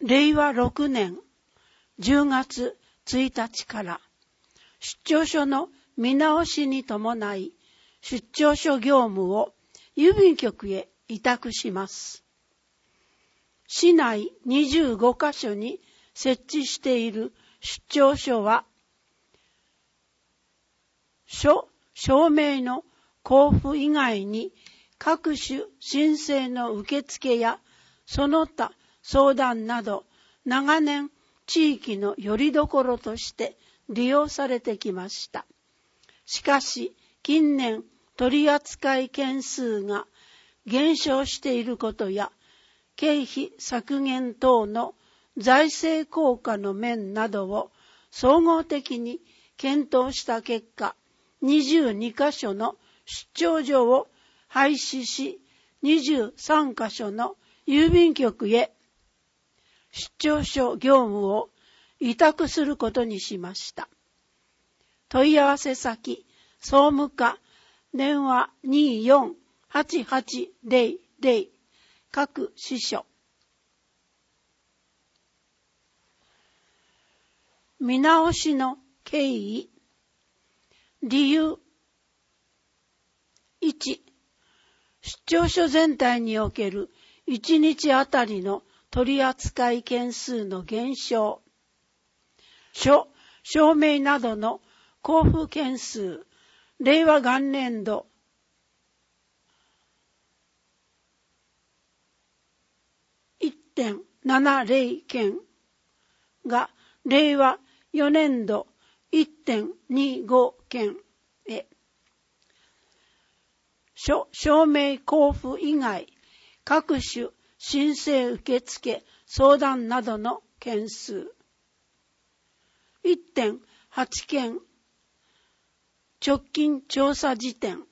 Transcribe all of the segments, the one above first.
令和6年10月1日から出張所の見直しに伴い出張所業務を郵便局へ委託します。市内25カ所に設置している出張所は証明の交付以外に各種申請の受付やその他相談など長年地域の拠り所として利用されてきました。しかし近年取扱件数が減少していることや経費削減等の財政効果の面などを総合的に検討した結果、22カ所の出張所を廃止し、23カ所の郵便局へ出張所業務を委託することにしました。問い合わせ先、総務課、電話24-8800、各支所。見直しの経緯。理由。1、出張所全体における1日あたりの取扱件数の減少。証明などの交付件数、令和元年度1.70 件が令和4年度 1.25 件へ。証明交付以外、各種申請受付相談などの件数 1.8 件。直近調査時点。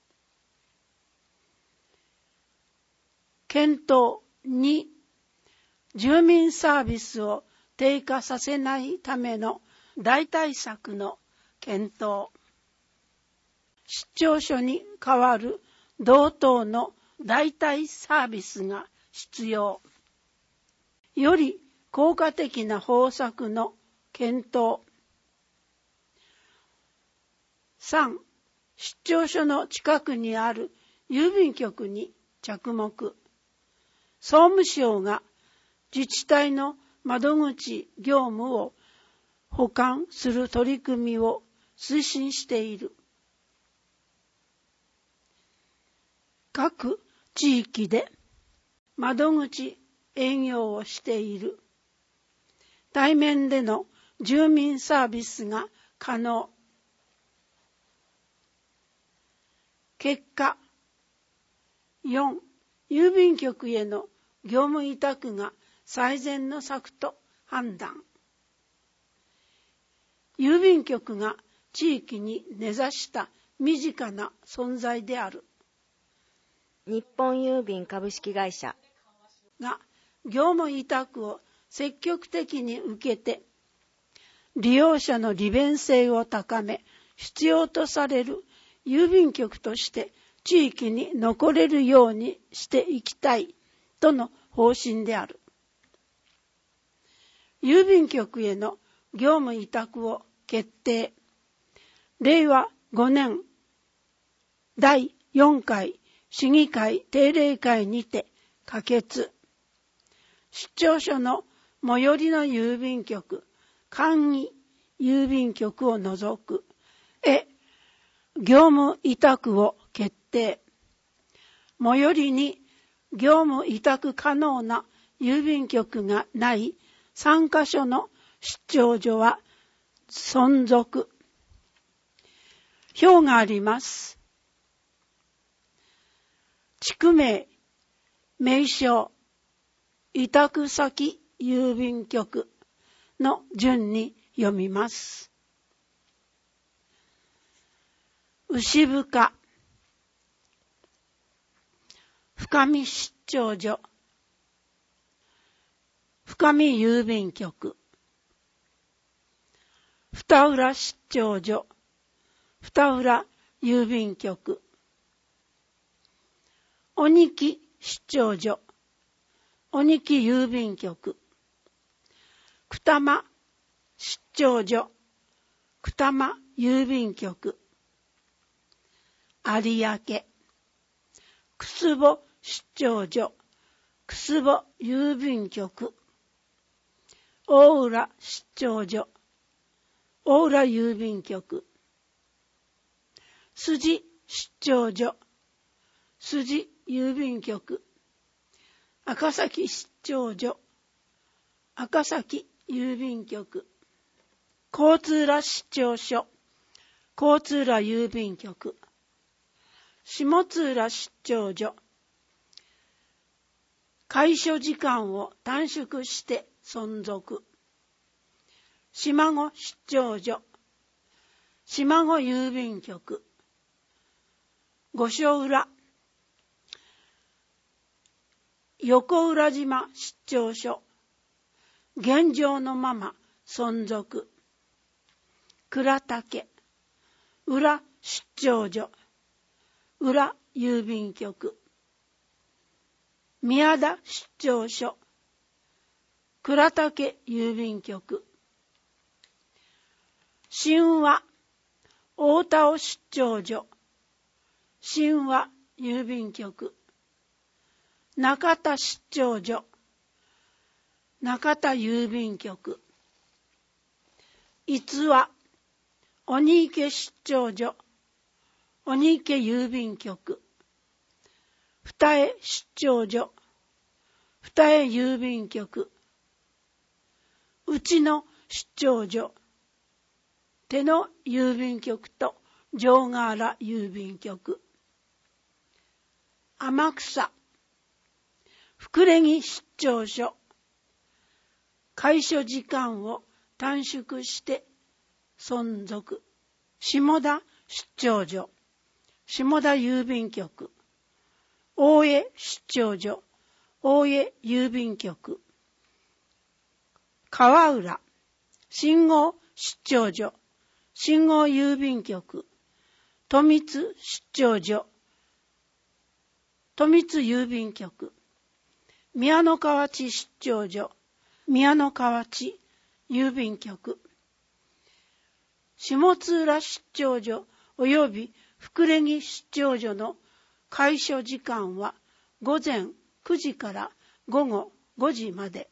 検討2、住民サービスを低下させないための代替策の検討。出張所に代わる同等の代替サービスが必要。より効果的な方策の検討。3、出張所の近くにある郵便局に着目。総務省が自治体の窓口業務を補完する取り組みを推進している。各地域で窓口営業をしている。対面での住民サービスが可能。結果、4、郵便局への業務委託が最善の策と判断。郵便局が地域に根ざした身近な存在である。 日本郵便株式会社が業務委託を積極的に受けて、利用者の利便性を高め、必要とされる郵便局として地域に残れるようにしていきたいとの方針である。郵便局への業務委託を決定。令和5年第4回市議会定例会にて可決。出張所の最寄りの郵便局、簡易郵便局を除く業務委託を決定。最寄りに業務委託可能な郵便局がない3カ所の出張所は存続。表があります。地区名、名称、委託先郵便局の順に読みます。牛深、深見出張所、深見郵便局、二浦出張所、二浦郵便局、鬼木出張所、鬼木郵便局、 二間出張所、二間郵便局、有明、楠保出張所、楠保郵便局、大浦出張所、大浦郵便局、筋出張所、筋郵便局、赤崎出張所、赤崎郵便局、交通浦出張所、交通浦郵便局、下津浦出張所、開所時間を短縮して存続、島子出張所、島子郵便局、五所浦、横浦島出張所、現状のまま存続、倉岳、浦出張所、浦郵便局、宮田出張所、倉岳郵便局、新和、大田尾出張所、新和郵便局、中田出張所、中田郵便局、逸話、鬼池出張所、鬼池郵便局、二重出張所、二重郵便局、内野出張所、手野郵便局と城ヶ原郵便局、天草、福礼木出張所、開所時間を短縮して存続、下田出張所、下田郵便局、大江出張所、大江郵便局、川浦、信号出張所、信号郵便局、富津出張所、富津郵便局、宮の川地出張所、宮の川地郵便局、下津浦出張所及び福礼木出張所の開所時間は午前9時から午後5時まで。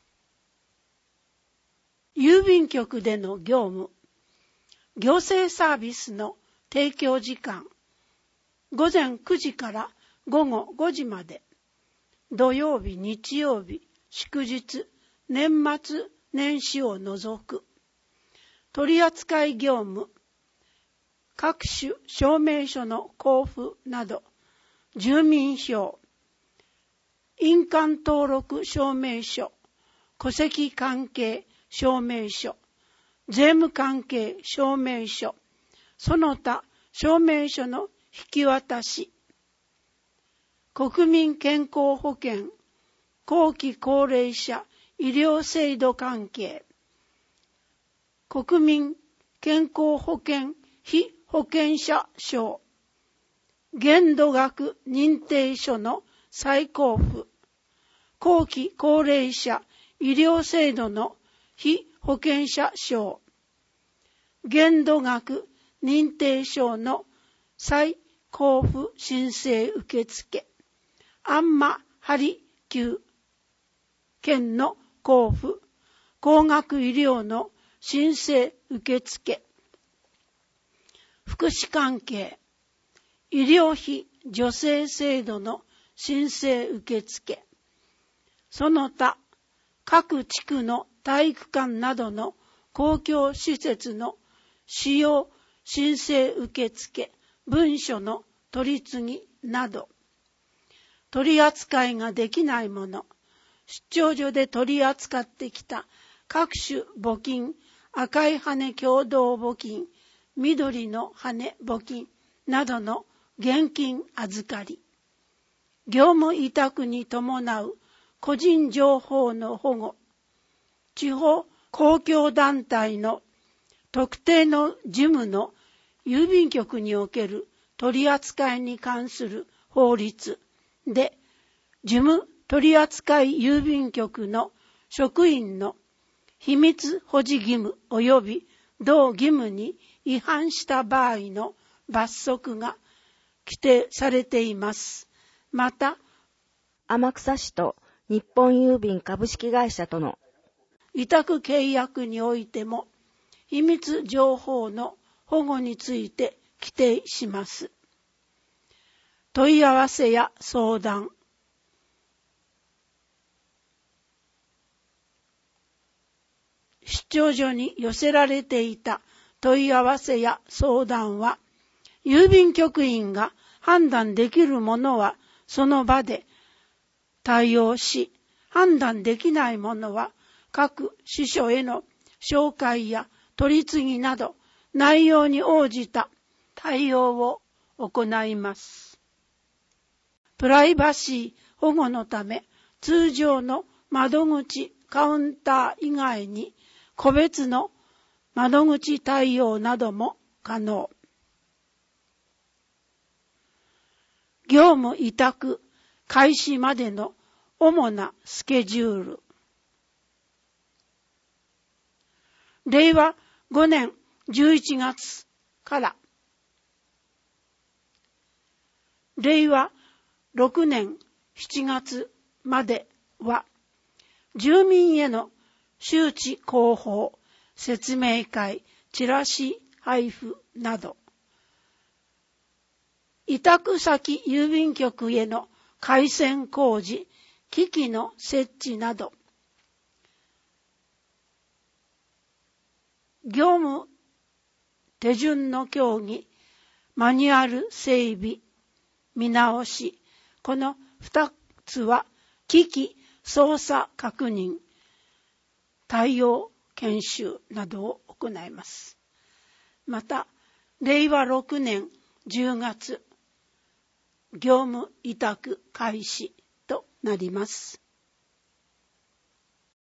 郵便局での業務、行政サービスの提供時間、午前9時から午後5時まで。土曜日、日曜日、祝日、年末年始を除く。取扱業務、各種証明書の交付など、住民票、印鑑登録証明書、戸籍関係証明書、税務関係証明書、その他証明書の引き渡し、国民健康保険、後期高齢者医療制度関係、国民健康保険被保険者証、限度額認定書の再交付、後期高齢者医療制度の被保険者証、限度額認定証の再交付申請受付、安間針給券の交付、高額医療の申請受付、福祉関係、医療費助成制度の申請受付、その他各地区の体育館などの公共施設の使用申請受付、文書の取り次ぎなど、取り扱いができないもの、出張所で取り扱ってきた各種募金、赤い羽共同募金、緑の羽募金などの現金預かり、業務委託に伴う個人情報の保護、地方公共団体の特定の事務の郵便局における取り扱いに関する法律で、事務取扱郵便局の職員の秘密保持義務及び同義務に違反した場合の罰則が規定されています。また、 天草市と日本郵便株式会社との委託契約においても秘密情報の保護について規定します。問い合わせや相談、出張所に寄せられていた問い合わせや相談は、郵便局員が判断できるものはその場で対応し、判断できないものは各支所への紹介や取り次ぎなど内容に応じた対応を行います。プライバシー保護のため、通常の窓口カウンター以外に個別の窓口対応なども可能。業務委託開始までの主なスケジュール。令和5年11月から令和6年7月までは、住民への周知広報、説明会、チラシ配布など、委託先郵便局への回線工事、機器の設置など、業務手順の協議、マニュアル整備、見直し、この2つは機器操作確認、対応研修などを行います。また、令和6年10月、業務委託開始となります。